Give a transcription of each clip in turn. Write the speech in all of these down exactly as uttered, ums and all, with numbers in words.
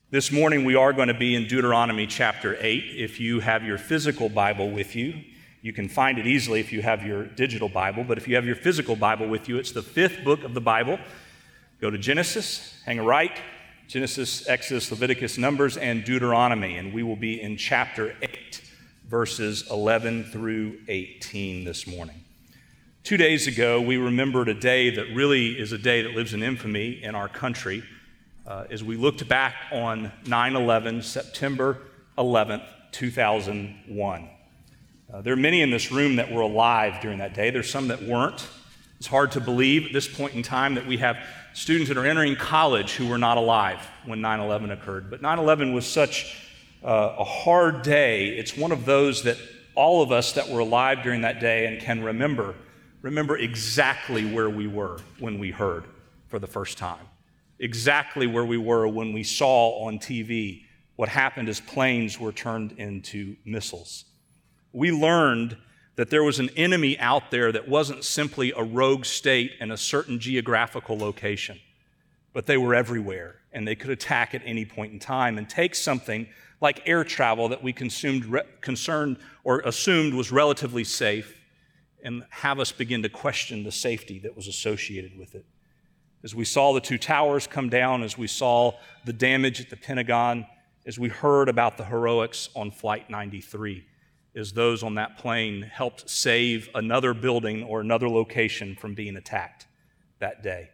This morning we are going to be in Deuteronomy chapter eight. If you have your physical Bible with you, you can find it easily if you have your digital Bible, but if you have your physical Bible with you, it's the fifth book of the Bible. Go to Genesis, hang a right, Genesis, Exodus, Leviticus, Numbers, and Deuteronomy, and we will be in chapter eight, verses eleven through eighteen this morning. Two days ago, we remembered a day that really is a day that lives in infamy in our country. Uh, as we looked back on nine eleven, September eleventh, two thousand one. Uh, there are many in this room that were alive during that day. There's some that weren't. It's hard to believe at this point in time that we have students that are entering college who were not alive when nine eleven occurred. But nine eleven was such uh, a hard day. It's one of those that all of us that were alive during that day and can remember, remember exactly where we were when we heard for the first time. Exactly where we were when we saw on T V what happened as planes were turned into missiles. We learned that there was an enemy out there that wasn't simply a rogue state in a certain geographical location, but they were everywhere, and they could attack at any point in time and take something like air travel that we consumed, re- concerned or assumed was relatively safe and have us begin to question the safety that was associated with it. As we saw the two towers come down, as we saw the damage at the Pentagon, as we heard about the heroics on Flight ninety-three, as those on that plane helped save another building or another location from being attacked that day.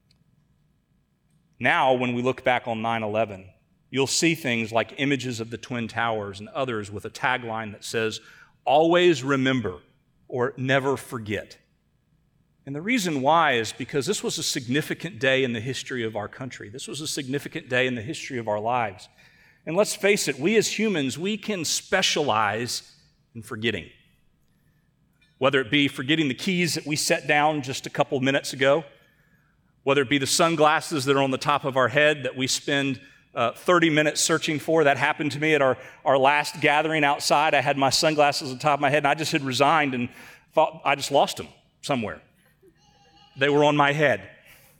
Now, when we look back on nine eleven, you'll see things like images of the Twin Towers and others with a tagline that says, "Always remember," or "Never forget." And the reason why is because this was a significant day in the history of our country. This was a significant day in the history of our lives. And let's face it, we as humans, we can specialize in forgetting. Whether it be forgetting the keys that we set down just a couple minutes ago, whether it be the sunglasses that are on the top of our head that we spend uh, thirty minutes searching for. That happened to me at our, our last gathering outside. I had my sunglasses on the top of my head, and I just had resigned and thought I just lost them somewhere. They were on my head.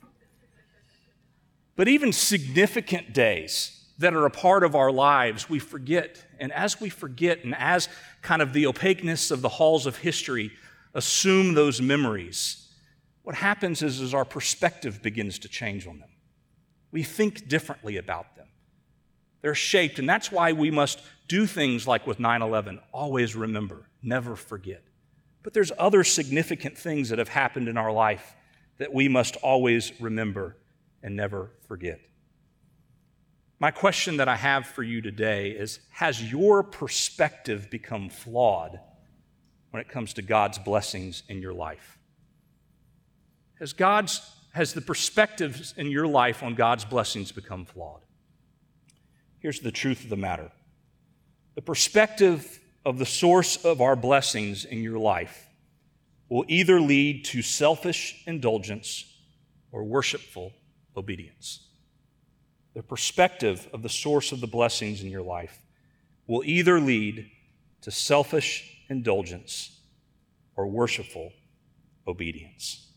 But even significant days that are a part of our lives, we forget. And as we forget, and as kind of the opaqueness of the halls of history assume those memories, what happens is, is our perspective begins to change on them. We think differently about them. They're shaped, and that's why we must do things like with nine eleven, always remember, never forget. But there's other significant things that have happened in our life that we must always remember and never forget. My question that I have for you today is, has your perspective become flawed when it comes to God's blessings in your life? Has God's, has the perspectives in your life on God's blessings become flawed? Here's the truth of the matter. The perspective of the source of our blessings in your life will either lead to selfish indulgence or worshipful obedience. The perspective of the source of the blessings in your life will either lead to selfish indulgence or worshipful obedience.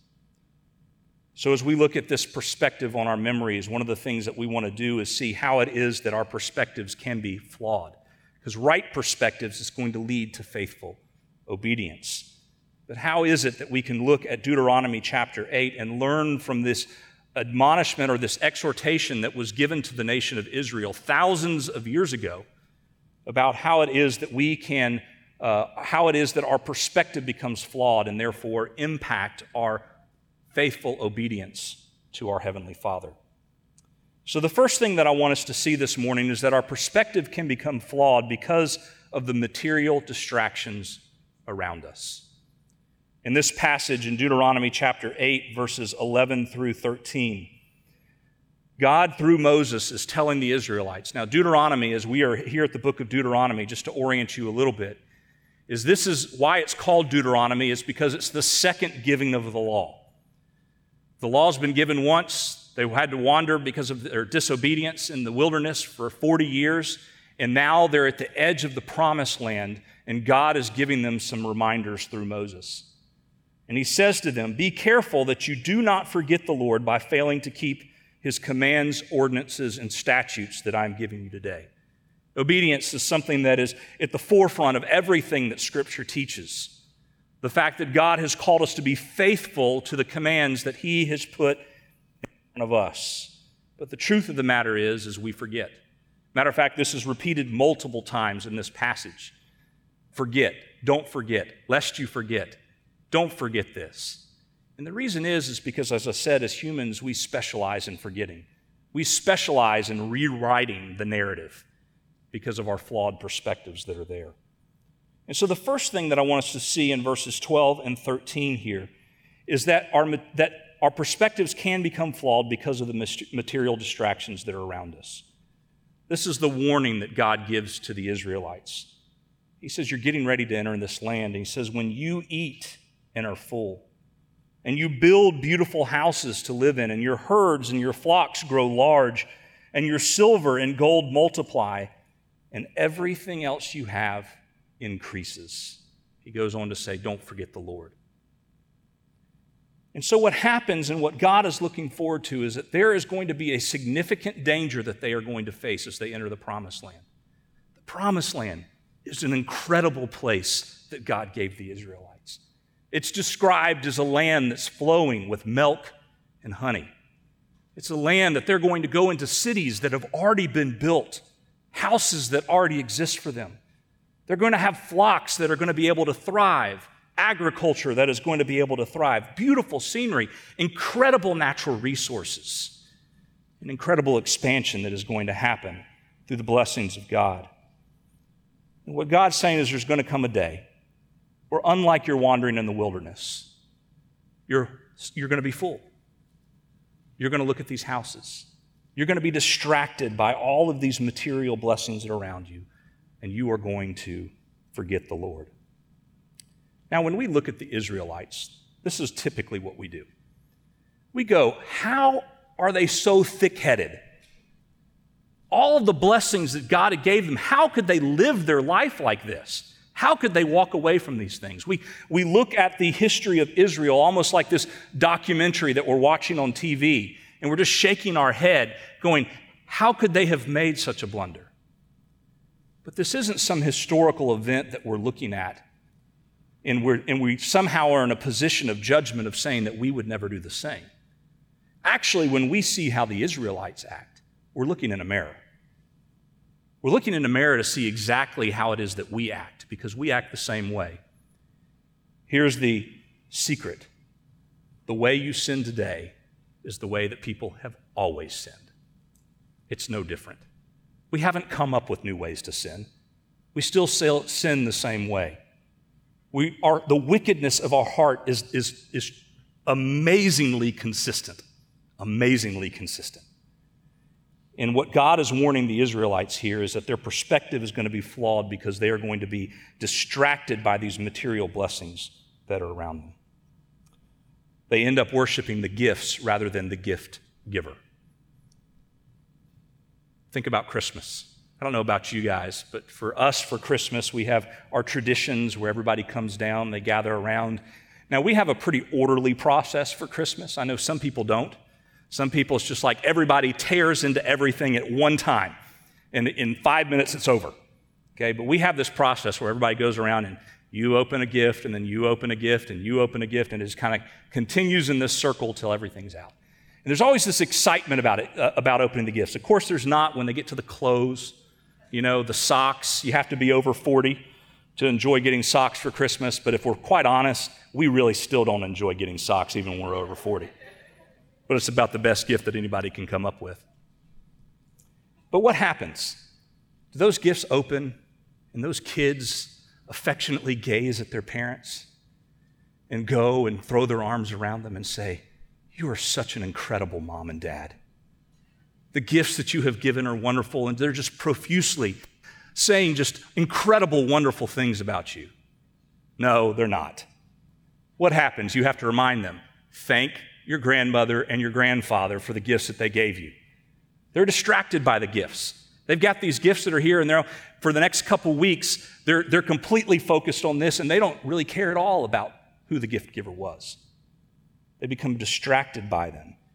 So as we look at this perspective on our memories, one of the things that we want to do is see how it is that our perspectives can be flawed. Because right perspectives is going to lead to faithful obedience. But how is it that we can look at Deuteronomy chapter eight and learn from this admonishment or this exhortation that was given to the nation of Israel thousands of years ago about how it is that we can, uh, how it is that our perspective becomes flawed and therefore impact our faithful obedience to our Heavenly Father? So the first thing that I want us to see this morning is that our perspective can become flawed because of the material distractions around us. In this passage in Deuteronomy chapter eight, verses eleven through thirteen, God, through Moses, is telling the Israelites. Now, Deuteronomy, as we are here at the book of Deuteronomy, just to orient you a little bit, is this is why it's called Deuteronomy, is because it's the second giving of the law. The law's been given once. They had to wander because of their disobedience in the wilderness for forty years, and now they're at the edge of the promised land, and God is giving them some reminders through Moses. And he says to them, "Be careful that you do not forget the Lord by failing to keep his commands, ordinances, and statutes that I'm giving you today. Obedience is something that is at the forefront of everything that Scripture teaches. The fact that God has called us to be faithful to the commands that he has put in front of us. But the truth of the matter is, is we forget. Matter of fact, this is repeated multiple times in this passage. Forget. Don't forget. Lest you forget. Don't forget this. And the reason is, is because, as I said, as humans, we specialize in forgetting. We specialize in rewriting the narrative because of our flawed perspectives that are there. And so the first thing that I want us to see in verses twelve and thirteen here is that our, that our perspectives can become flawed because of the material distractions that are around us. This is the warning that God gives to the Israelites. He says, you're getting ready to enter in this land. And he says, when you eat and are full, and you build beautiful houses to live in, and your herds and your flocks grow large, and your silver and gold multiply, and everything else you have increases. He goes on to say, don't forget the Lord. And so what happens and what God is looking forward to is that there is going to be a significant danger that they are going to face as they enter the Promised Land. The Promised Land is an incredible place that God gave the Israelites. It's described as a land that's flowing with milk and honey. It's a land that they're going to go into cities that have already been built, houses that already exist for them. They're going to have flocks that are going to be able to thrive, agriculture that is going to be able to thrive, beautiful scenery, incredible natural resources, an incredible expansion that is going to happen through the blessings of God. And what God's saying is there's going to come a day where, unlike your wandering in the wilderness, you're, you're going to be full. You're going to look at these houses. You're going to be distracted by all of these material blessings that are around you, and you are going to forget the Lord. Now, when we look at the Israelites, this is typically what we do. We go, how are they so thick-headed? All of the blessings that God gave them, how could they live their life like this? How could they walk away from these things? We, we look at the history of Israel almost like this documentary that we're watching on T V, and we're just shaking our head going, how could they have made such a blunder? But this isn't some historical event that we're looking at, and, we're, and we somehow are in a position of judgment of saying that we would never do the same. Actually, when we see how the Israelites act, we're looking in a mirror. We're looking in a mirror to see exactly how it is that we act, because we act the same way. Here's the secret. The way you sin today is the way that people have always sinned. It's no different. We haven't come up with new ways to sin. We still sin the same way. We are, the wickedness of our heart is, is, is amazingly consistent, amazingly consistent. And what God is warning the Israelites here is that their perspective is going to be flawed because they are going to be distracted by these material blessings that are around them. They end up worshiping the gifts rather than the gift giver. Think about Christmas. I don't know about you guys, but for us, for Christmas, we have our traditions where everybody comes down, they gather around. Now, we have a pretty orderly process for Christmas. I know some people don't. Some people, it's just like everybody tears into everything at one time, and in five minutes, it's over. Okay, but we have this process where everybody goes around and you open a gift, and then you open a gift, and you open a gift, and it just kind of continues in this circle till everything's out. And there's always this excitement about it, uh, about opening the gifts. Of course, there's not when they get to the clothes, you know, the socks. You have to be over forty to enjoy getting socks for Christmas, but if we're quite honest, we really still don't enjoy getting socks even when we're over forty. But it's about the best gift that anybody can come up with. But what happens? Do those gifts open and those kids affectionately gaze at their parents and go and throw their arms around them and say, "You are such an incredible mom and dad. The gifts that you have given are wonderful," and they're just profusely saying just incredible, wonderful things about you? No, they're not. What happens? You have to remind them, thank your grandmother and your grandfather for the gifts that they gave you. They're distracted by the gifts. They've got these gifts that are here, and they're for the next couple weeks, they're, they're completely focused on this, and they don't really care at all about who the gift giver was. They become distracted by them.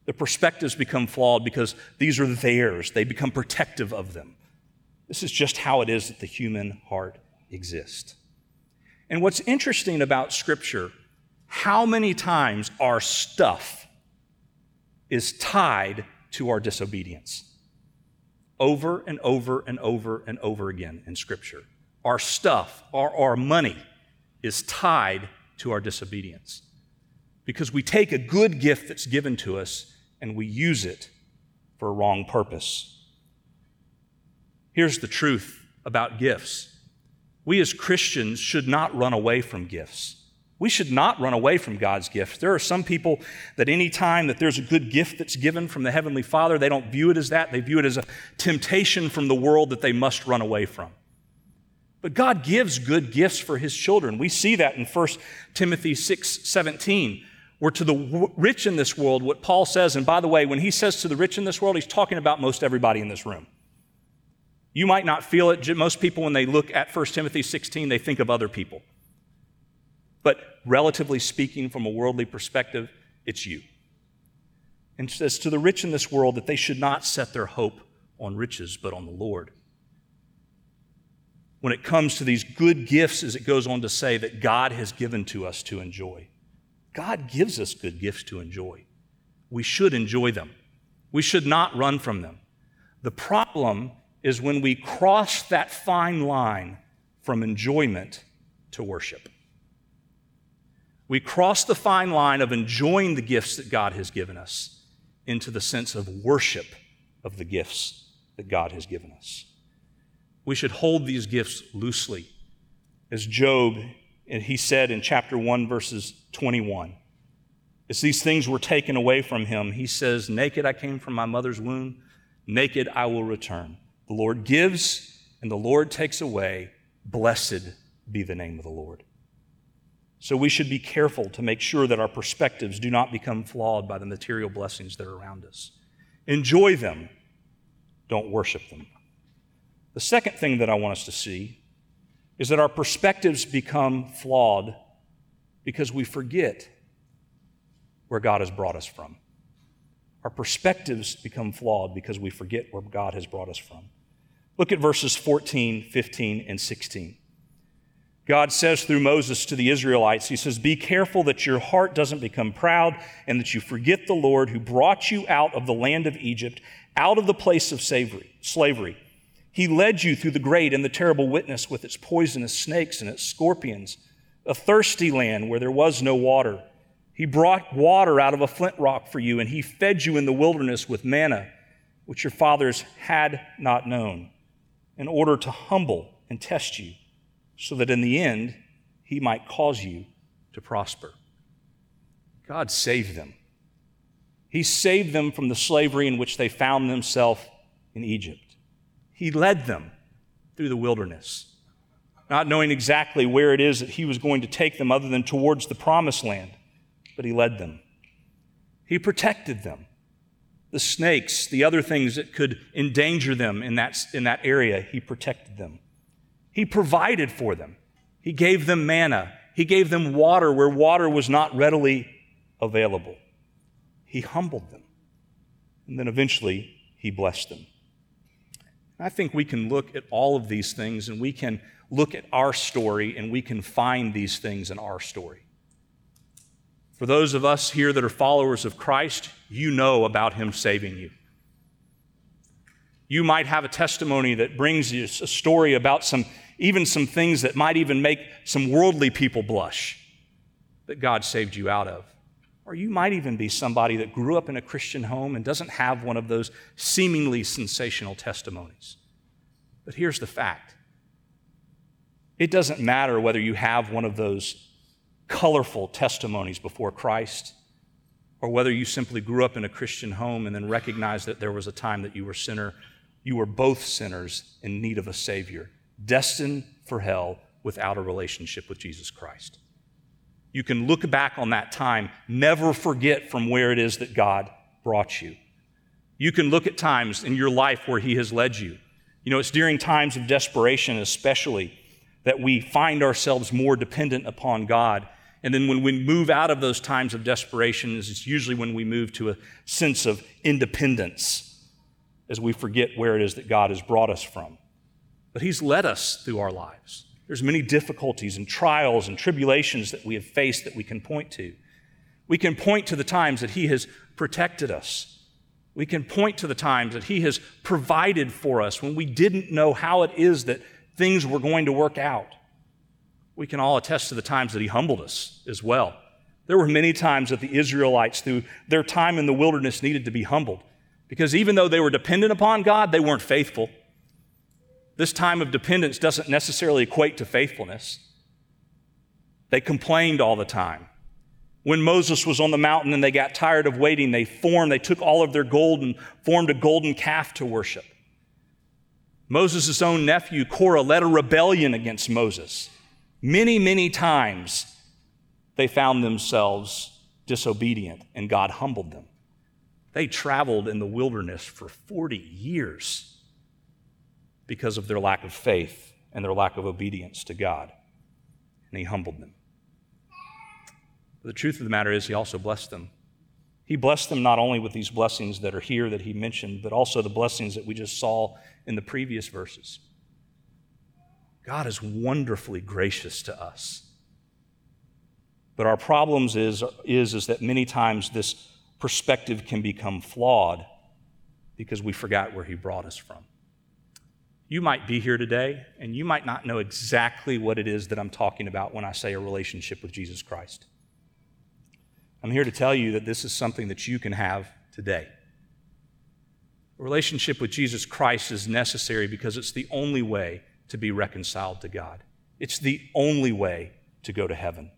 The perspectives become flawed because these are theirs. They become protective of them. This is just how it is that the human heart exists. And what's interesting about Scripture, how many times our stuff is tied to our disobedience. Over and over and over and over again in Scripture. Our stuff, our, our money is tied to our disobedience. Because we take a good gift that's given to us and we use it for a wrong purpose. Here's the truth about gifts. We as Christians should not run away from gifts. We should not run away from God's gifts. There are some people that any time that there's a good gift that's given from the Heavenly Father, they don't view it as that. They view it as a temptation from the world that they must run away from. But God gives good gifts for His children. We see that in First Timothy six seventeen, where to the rich in this world, what Paul says, and by the way, when he says to the rich in this world, he's talking about most everybody in this room. You might not feel it. Most people, when they look at First Timothy sixteen, they think of other people. But relatively speaking, from a worldly perspective, it's you. And it says to the rich in this world that they should not set their hope on riches, but on the Lord. When it comes to these good gifts, as it goes on to say, that God has given to us to enjoy. God gives us good gifts to enjoy. We should enjoy them. We should not run from them. The problem is when we cross that fine line from enjoyment to worship. We cross the fine line of enjoying the gifts that God has given us into the sense of worship of the gifts that God has given us. We should hold these gifts loosely. As Job, and he said in chapter one, verses twenty-one, as these things were taken away from him, he says, "Naked I came from my mother's womb, naked I will return. The Lord gives, and the Lord takes away. Blessed be the name of the Lord." So we should be careful to make sure that our perspectives do not become flawed by the material blessings that are around us. Enjoy them. Don't worship them. The second thing that I want us to see is that our perspectives become flawed because we forget where God has brought us from. Our perspectives become flawed because we forget where God has brought us from. Look at verses fourteen, fifteen, and sixteen. God says through Moses to the Israelites, he says, "Be careful that your heart doesn't become proud and that you forget the Lord who brought you out of the land of Egypt, out of the place of slavery. He led you through the great and the terrible wilderness with its poisonous snakes and its scorpions, a thirsty land where there was no water. He brought water out of a flint rock for you, and he fed you in the wilderness with manna, which your fathers had not known, in order to humble and test you, so that in the end, he might cause you to prosper." God saved them. He saved them from the slavery in which they found themselves in Egypt. He led them through the wilderness, not knowing exactly where it is that he was going to take them other than towards the promised land, but he led them. He protected them. The snakes, the other things that could endanger them in that, in that area, he protected them. He provided for them. He gave them manna. He gave them water where water was not readily available. He humbled them. And then eventually, he blessed them. I think we can look at all of these things and we can look at our story and we can find these things in our story. For those of us here that are followers of Christ, you know about him saving you. You might have a testimony that brings you a story about some, even some things that might even make some worldly people blush that God saved you out of. Or you might even be somebody that grew up in a Christian home and doesn't have one of those seemingly sensational testimonies. But here's the fact. It doesn't matter whether you have one of those colorful testimonies before Christ or whether you simply grew up in a Christian home and then recognized that there was a time that you were a sinner. You were both sinners in need of a Savior, destined for hell without a relationship with Jesus Christ. You can look back on that time, never forget from where it is that God brought you. You can look at times in your life where he has led you. You know, it's during times of desperation especially that we find ourselves more dependent upon God And then when we move out of those times of desperation, it's usually when we move to a sense of independence as we forget where it is that God has brought us from. But he's led us through our lives. There's many difficulties and trials and tribulations that we have faced that we can point to. We can point to the times that he has protected us. We can point to the times that he has provided for us when we didn't know how it is that things were going to work out. We can all attest to the times that he humbled us as well. There were many times that the Israelites, through their time in the wilderness, needed to be humbled because even though they were dependent upon God, they weren't faithful. This time of dependence doesn't necessarily equate to faithfulness. They complained all the time. When Moses was on the mountain and they got tired of waiting, they formed, they took all of their gold and formed a golden calf to worship. Moses' own nephew, Korah, led a rebellion against Moses. Many, many times they found themselves disobedient and God humbled them. They traveled in the wilderness for forty years because of their lack of faith and their lack of obedience to God. And he humbled them. But the truth of the matter is he also blessed them. He blessed them not only with these blessings that are here that he mentioned, but also the blessings that we just saw in the previous verses. God is wonderfully gracious to us. But our problems is, is, is that many times this perspective can become flawed because we forgot where he brought us from. You might be here today, and you might not know exactly what it is that I'm talking about when I say a relationship with Jesus Christ. I'm here to tell you that this is something that you can have today. A relationship with Jesus Christ is necessary because it's the only way to be reconciled to God. It's the only way to go to heaven.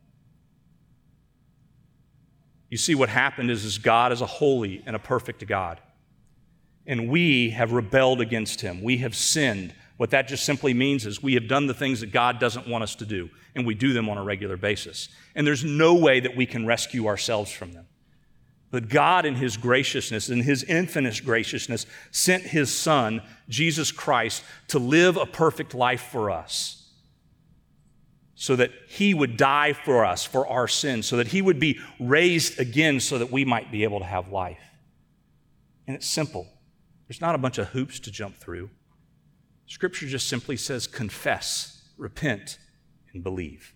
You see, what happened is, is God is a holy and a perfect God. And we have rebelled against him. We have sinned. What that just simply means is we have done the things that God doesn't want us to do, and we do them on a regular basis. And there's no way that we can rescue ourselves from them. But God, in his graciousness, in his infinite graciousness, sent his Son, Jesus Christ, to live a perfect life for us, so that he would die for us, for our sins, so that he would be raised again so that we might be able to have life. And it's simple. There's not a bunch of hoops to jump through. Scripture just simply says, confess, repent, and believe.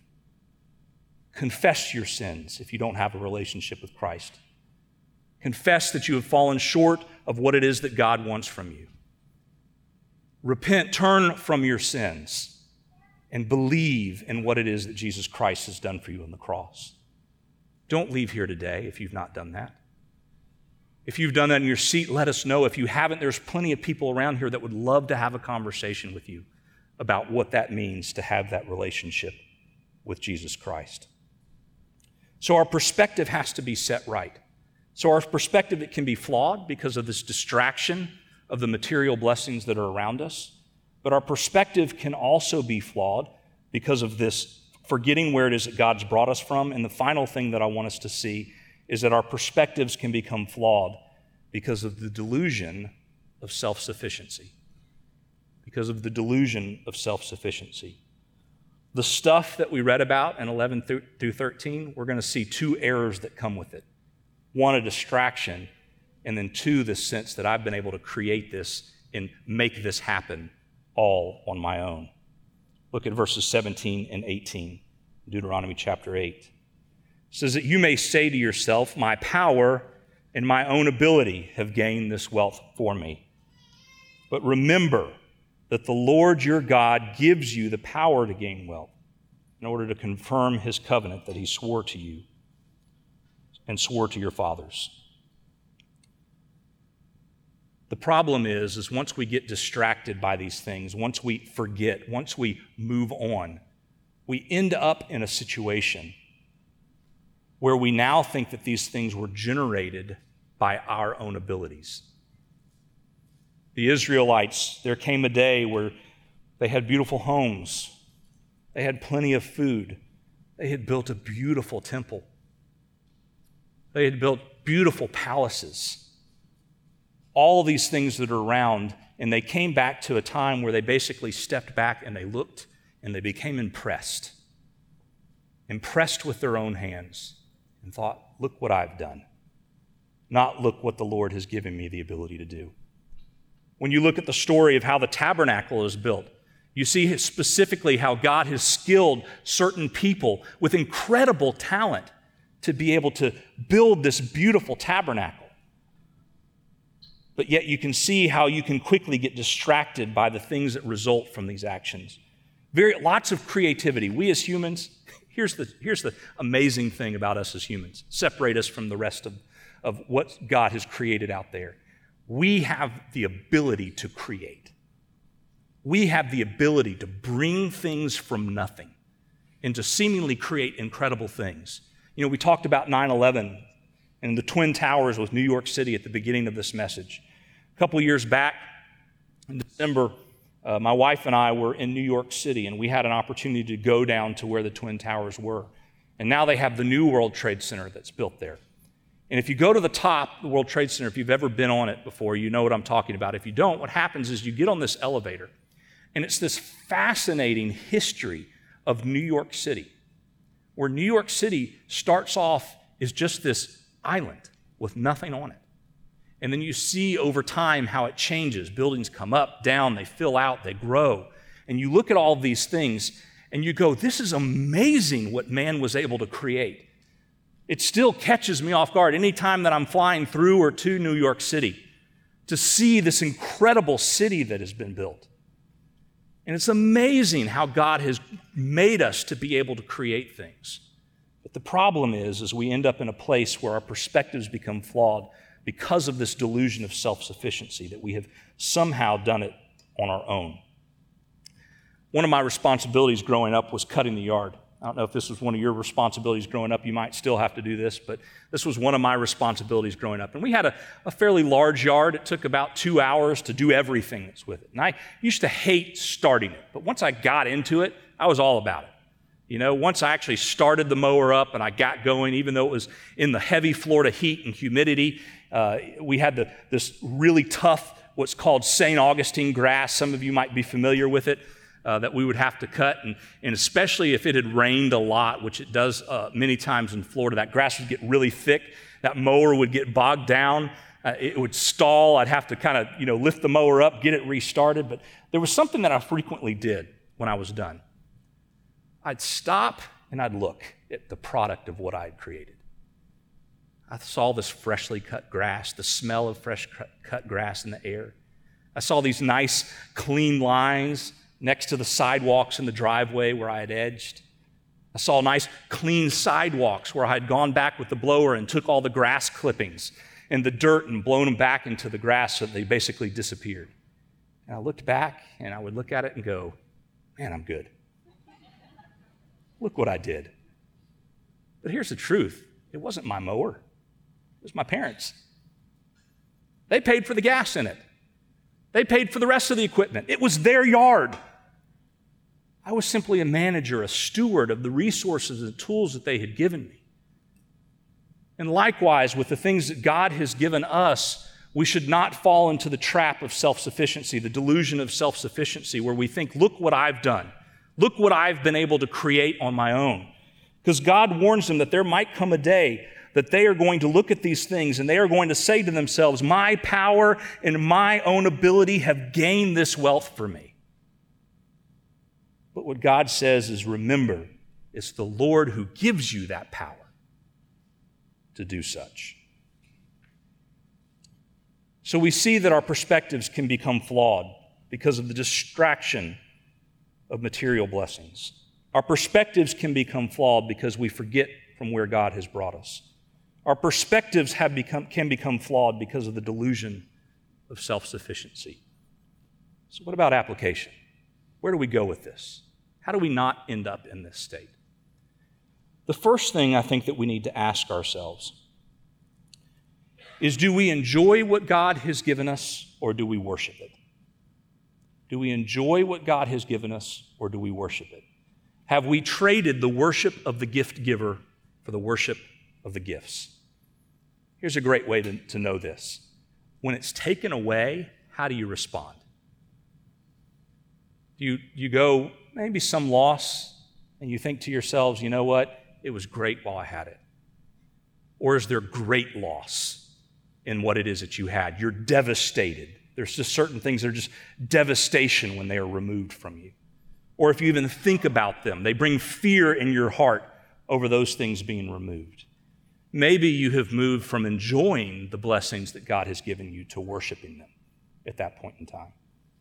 Confess your sins if you don't have a relationship with Christ. Confess that you have fallen short of what it is that God wants from you. Repent, turn from your sins, and believe in what it is that Jesus Christ has done for you on the cross. Don't leave here today if you've not done that. If you've done that in your seat, let us know. If you haven't, there's plenty of people around here that would love to have a conversation with you about what that means to have that relationship with Jesus Christ. So our perspective has to be set right. So our perspective, it can be flawed because of this distraction of the material blessings that are around us. But our perspective can also be flawed because of this forgetting where it is that God's brought us from. And the final thing that I want us to see is that our perspectives can become flawed because of the delusion of self-sufficiency. Because of the delusion of self-sufficiency. The stuff that we read about in eleven through thirteen, we're going to see two errors that come with it. One, a distraction, and then two, the sense that I've been able to create this and make this happen all on my own. Look at verses seventeen and eighteen, Deuteronomy chapter eight. It says that you may say to yourself, my power and my own ability have gained this wealth for me. But remember that the Lord your God gives you the power to gain wealth in order to confirm his covenant that he swore to you and swore to your fathers. The problem is, is once we get distracted by these things, once we forget, once we move on, we end up in a situation where we now think that these things were generated by our own abilities. The Israelites, there came a day where they had beautiful homes. They had plenty of food. They had built a beautiful temple. They had built beautiful palaces. All of these things that are around, and they came back to a time where they basically stepped back and they looked and they became impressed. impressed with their own hands, and thought, look what I've done, not look what the Lord has given me the ability to do. When you look at the story of how the tabernacle is built, you see specifically how God has skilled certain people with incredible talent to be able to build this beautiful tabernacle. But yet you can see how you can quickly get distracted by the things that result from these actions. Very, lots of creativity. We as humans, here's the, here's the amazing thing about us as humans, separate us from the rest of, of what God has created out there. We have the ability to create. We have the ability to bring things from nothing and to seemingly create incredible things. You know, we talked about nine eleven and the Twin Towers with New York City at the beginning of this message. A couple years back, in December, uh, my wife and I were in New York City, and we had an opportunity to go down to where the Twin Towers were. And now they have the new World Trade Center that's built there. And if you go to the top, the World Trade Center, if you've ever been on it before, you know what I'm talking about. If you don't, what happens is you get on this elevator, and it's this fascinating history of New York City, where New York City starts off as just this island with nothing on it. And then you see over time how it changes. Buildings come up, down, they fill out, they grow. And you look at all these things, and you go, this is amazing what man was able to create. It still catches me off guard anytime that I'm flying through or to New York City to see this incredible city that has been built. And it's amazing how God has made us to be able to create things. But the problem is, is we end up in a place where our perspectives become flawed because of this delusion of self-sufficiency, that we have somehow done it on our own. One of my responsibilities growing up was cutting the yard. I don't know if this was one of your responsibilities growing up. You might still have to do this, but this was one of my responsibilities growing up. And we had a, a fairly large yard. It took about two hours to do everything that's with it. And I used to hate starting it, but once I got into it, I was all about it. You know, once I actually started the mower up and I got going, even though it was in the heavy Florida heat and humidity, uh, we had the, this really tough, what's called Saint Augustine grass. Some of you might be familiar with it. Uh, that we would have to cut, and, and especially if it had rained a lot, which it does uh, many times in Florida, that grass would get really thick, that mower would get bogged down, uh, it would stall, I'd have to kind of, you know, lift the mower up, get it restarted, but there was something that I frequently did when I was done. I'd stop and I'd look at the product of what I had created. I saw this freshly cut grass, the smell of fresh cut grass in the air. I saw these nice, clean lines next to the sidewalks in the driveway where I had edged. I saw nice, clean sidewalks where I had gone back with the blower and took all the grass clippings and the dirt and blown them back into the grass so that they basically disappeared. And I looked back and I would look at it and go, man, I'm good. Look what I did. But here's the truth. It wasn't my mower. It was my parents. They paid for the gas in it. They paid for the rest of the equipment. It was their yard. I was simply a manager, a steward of the resources and tools that they had given me. And likewise, with the things that God has given us, we should not fall into the trap of self-sufficiency, the delusion of self-sufficiency, where we think, look what I've done. Look what I've been able to create on my own. Because God warns them that there might come a day that they are going to look at these things and they are going to say to themselves, my power and my own ability have gained this wealth for me. But what God says is, remember, it's the Lord who gives you that power to do such. So we see that our perspectives can become flawed because of the distraction of material blessings. Our perspectives can become flawed because we forget from where God has brought us. Our perspectives have become, can become flawed because of the delusion of self-sufficiency. So what about application? Where do we go with this? How do we not end up in this state? The first thing I think that we need to ask ourselves is, do we enjoy what God has given us, or do we worship it? Do we enjoy what God has given us, or do we worship it? Have we traded the worship of the gift giver for the worship of the gifts? Here's a great way to, to know this. When it's taken away, how do you respond? Do you, you go, maybe some loss, And you think to yourselves, you know what? It was great while I had it. Or is there great loss in what it is that you had? You're devastated. There's just certain things that are just devastation when they are removed from you. Or if you even think about them, they bring fear in your heart over those things being removed. Maybe you have moved from enjoying the blessings that God has given you to worshiping them at that point in time.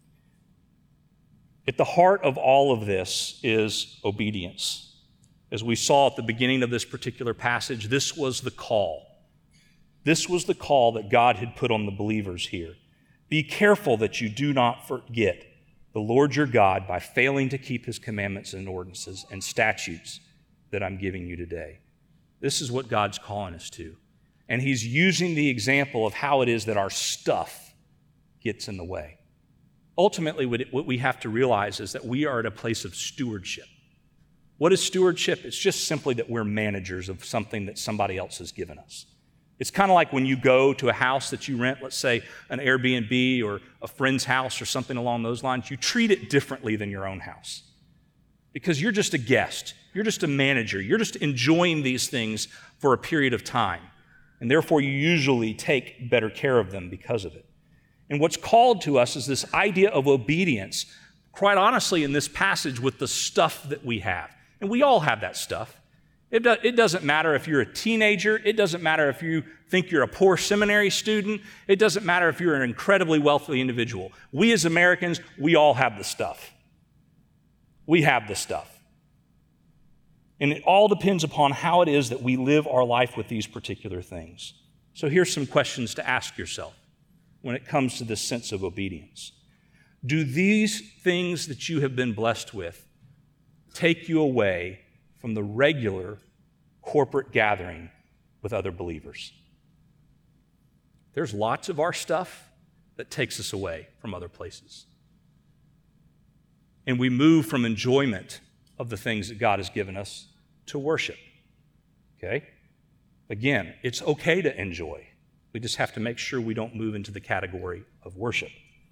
At the heart of all of this is obedience. As we saw at the beginning of this particular passage, this was the call. This was the call that God had put on the believers here. Be careful that you do not forget the Lord your God by failing to keep his commandments and ordinances and statutes that I'm giving you today. This is what God's calling us to. And he's using the example of how it is that our stuff gets in the way. Ultimately, what we have to realize is that we are at a place of stewardship. What is stewardship? It's just simply that we're managers of something that somebody else has given us. It's kind of like when you go to a house that you rent, let's say an Airbnb or a friend's house or something along those lines, you treat it differently than your own house. Because you're just a guest. You're just a manager. You're just enjoying these things for a period of time. And therefore, you usually take better care of them because of it. And what's called to us is this idea of obedience, quite honestly, in this passage with the stuff that we have. And we all have that stuff. It, do, it doesn't matter if you're a teenager. It doesn't matter if you think you're a poor seminary student. It doesn't matter if you're an incredibly wealthy individual. We as Americans, we all have the stuff. We have the stuff. And it all depends upon how it is that we live our life with these particular things. So here's some questions to ask yourself when it comes to this sense of obedience. Do these things that you have been blessed with take you away from the regular corporate gathering with other believers? There's lots of our stuff that takes us away from other places. And we move from enjoyment of the things that God has given us to worship. Okay? Again, it's okay to enjoy. We just have to make sure we don't move into the category of worship.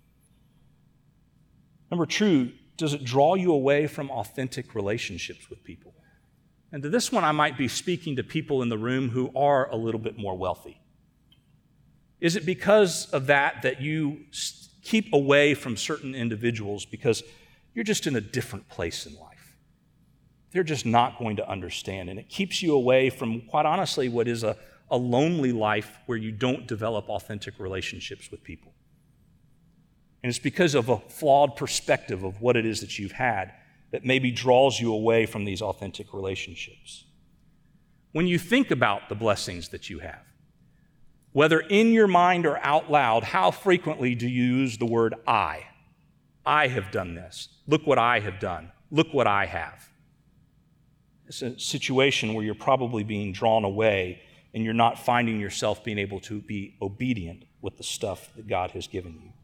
Number two, does it draw you away from authentic relationships with people? And to this one, I might be speaking to people in the room who are a little bit more wealthy. Is it because of that that you keep away from certain individuals because you're just in a different place in life? They're just not going to understand, and it keeps you away from, quite honestly, what is a, a lonely life where you don't develop authentic relationships with people. And it's because of a flawed perspective of what it is that you've had that maybe draws you away from these authentic relationships. When you think about the blessings that you have, whether in your mind or out loud, how frequently do you use the word I? I have done this. Look what I have done. Look what I have. It's a situation where you're probably being drawn away and you're not finding yourself being able to be obedient with the stuff that God has given you.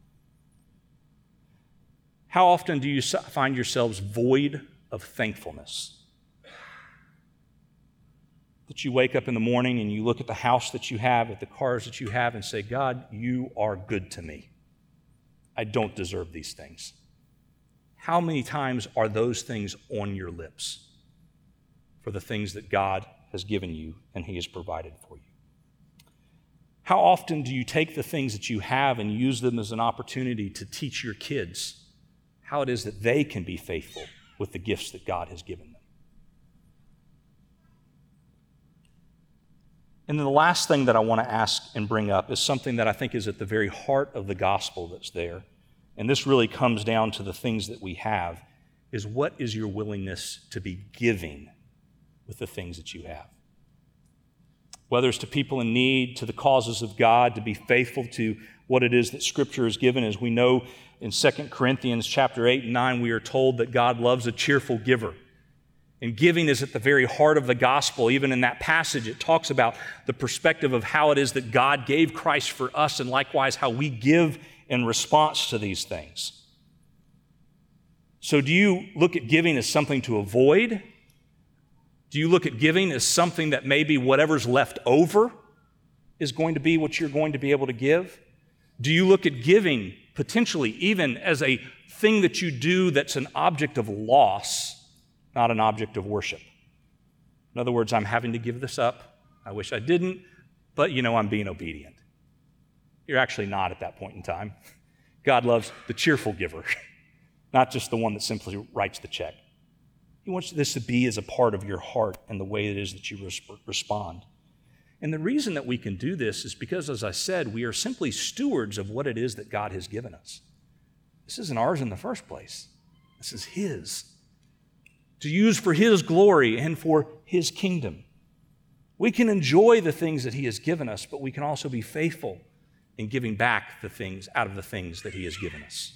How often do you find yourselves void of thankfulness? That you wake up in the morning and you look at the house that you have, at the cars that you have, and say, God, you are good to me. I don't deserve these things. How many times are those things on your lips for the things that God has given you and He has provided for you? How often do you take the things that you have and use them as an opportunity to teach your kids how it is that they can be faithful with the gifts that God has given them? And then the last thing that I want to ask and bring up is something that I think is at the very heart of the gospel that's there. And this really comes down to the things that we have, is what is your willingness to be giving with the things that you have? Whether it's to people in need, to the causes of God, to be faithful to what it is that Scripture has given. As we know in Second Corinthians chapter eight and nine, we are told that God loves a cheerful giver. And giving is at the very heart of the gospel. Even in that passage, it talks about the perspective of how it is that God gave Christ for us, and likewise how we give in response to these things. So do you look at giving as something to avoid? Do you look at giving as something that maybe whatever's left over is going to be what you're going to be able to give? Do you look at giving potentially even as a thing that you do that's an object of loss? not an object of worship. In other words, I'm having to give this up. I wish I didn't, but you know, I'm being obedient. You're actually not at that point in time. God loves the cheerful giver, not just the one that simply writes the check. He wants this to be as a part of your heart and the way it is that you res- respond. And the reason that we can do this is because, as I said, we are simply stewards of what it is that God has given us. This isn't ours in the first place. This is His, to use for His glory and for His kingdom. We can enjoy the things that He has given us, but we can also be faithful in giving back the things out of the things that He has given us.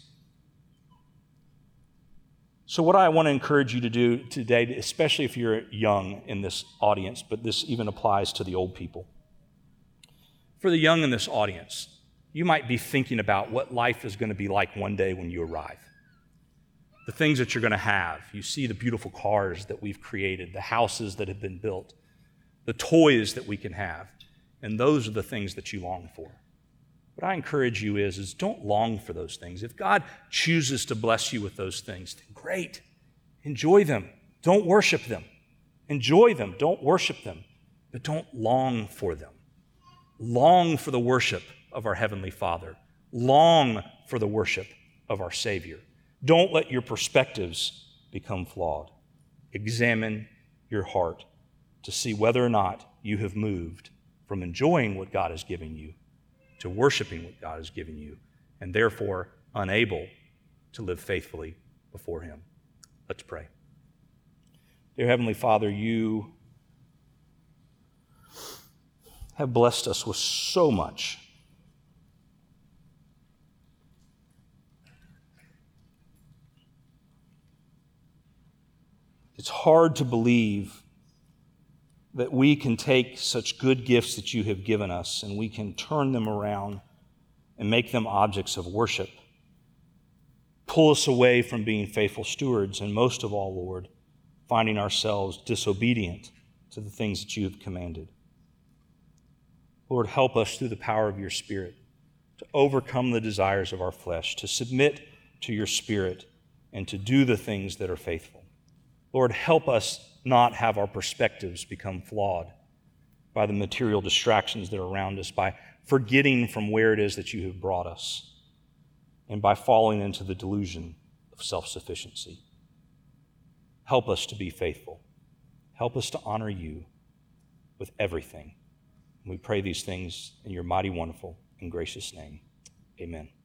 So what I want to encourage you to do today, especially if you're young in this audience, but this even applies to the old people. For the young in this audience, you might be thinking about what life is going to be like one day when you arrive. The things that you're going to have. You see the beautiful cars that we've created, the houses that have been built, the toys that we can have, and those are the things that you long for. What I encourage you is, is don't long for those things. If God chooses to bless you with those things, then great. Enjoy them. Don't worship them. Enjoy them. Don't worship them. But don't long for them. Long for the worship of our Heavenly Father. Long for the worship of our Savior. Don't let your perspectives become flawed. Examine your heart to see whether or not you have moved from enjoying what God has given you to worshiping what God has given you, and therefore unable to live faithfully before Him. Let's pray. Dear Heavenly Father, you have blessed us with so much. It's hard to believe that we can take such good gifts that you have given us and we can turn them around and make them objects of worship. Pull us away from being faithful stewards, and most of all, Lord, finding ourselves disobedient to the things that you have commanded. Lord, help us through the power of your Spirit to overcome the desires of our flesh, to submit to your Spirit, and to do the things that are faithful. Lord, help us not have our perspectives become flawed by the material distractions that are around us, by forgetting from where it is that you have brought us, and by falling into the delusion of self-sufficiency. Help us to be faithful. Help us to honor you with everything. And we pray these things in your mighty, wonderful, and gracious name. Amen.